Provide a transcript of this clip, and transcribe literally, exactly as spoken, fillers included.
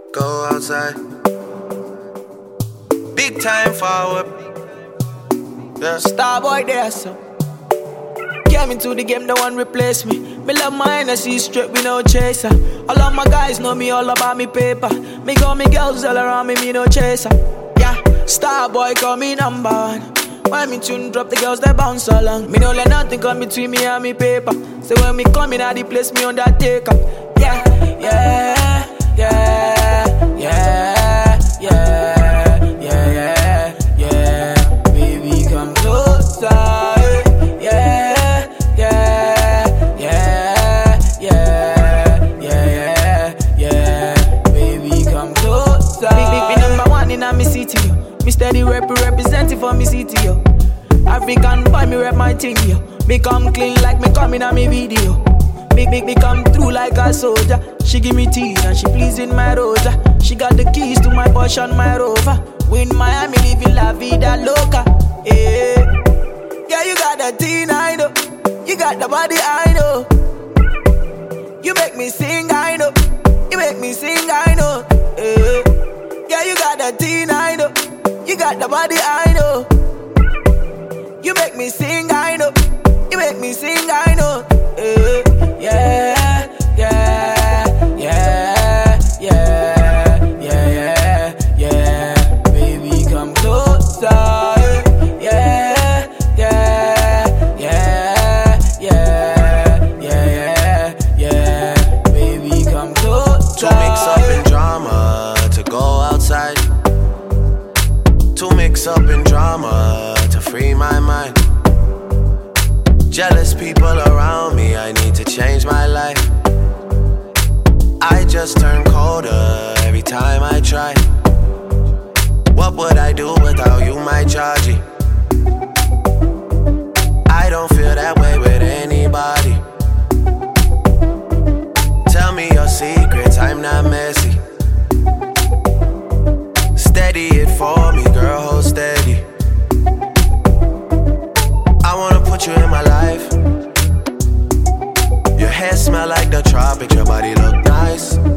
Go outside. Big time forward. Yeah. Starboy there, so came into the game, no one replace me. Me love my Hennessy straight, we no chaser. All of my guys know me all about me paper. Me got me girls all around me, me no chaser. Yeah, Starboy call me number one. When me tune drop, the girls they bounce along. Me no let nothing come between me and me paper. So when me come in, I the place me undertaker. Yeah, yeah, yeah, yeah, yeah, yeah, yeah, yeah. Baby, come closer. Yeah, yeah, yeah, yeah, yeah, yeah, yeah. Baby, come closer. Big, big, big number one in a me city, yo. Me steady rep representing for me city, yo. African boy, me rep my thing, yo. Me come clean like me coming on me video. Big, big, me come through like a soldier. She give me tea and she pleasing my rosa. She got the keys to my Porsche and my Rover. We in Miami living la vida loca. Yeah, yeah, you got the teen, I know. You got the body, I know. You make me sing, I know. You make me sing, I know. Yeah, yeah, you got the teen, I know. You got the body, I know. You make me sing, I know. You make me sing, I know. Yeah, yeah, yeah, yeah, yeah, yeah, yeah. Baby, come closer. Yeah, yeah, yeah, yeah, yeah, yeah. Baby, come closer. To mix up in drama, to go outside. To mix up in drama, to free my mind. Jealous people around me, I need to change my life. I just turn colder every time I try. What would I do without you, my Georgie? I don't feel that way with anybody. Tell me your secrets, I'm not messy. Steady it for me, girl, hold steady. I wanna put you in my life. Your hair smell like the tropics, your body look nice.